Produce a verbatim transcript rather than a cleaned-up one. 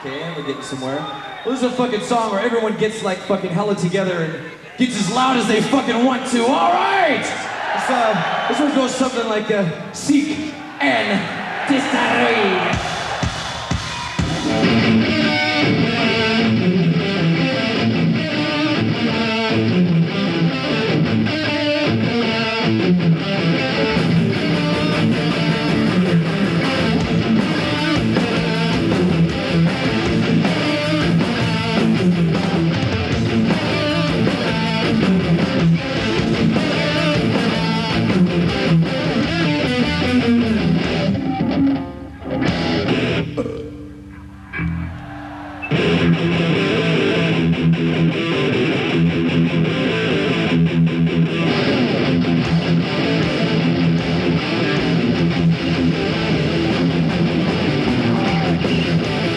Okay, we're getting somewhere. Well, this is a fucking song where everyone gets like fucking hella together and gets as loud as they fucking want to. All right! This, uh, this one goes something like uh, Seek and Destroy. Thank you.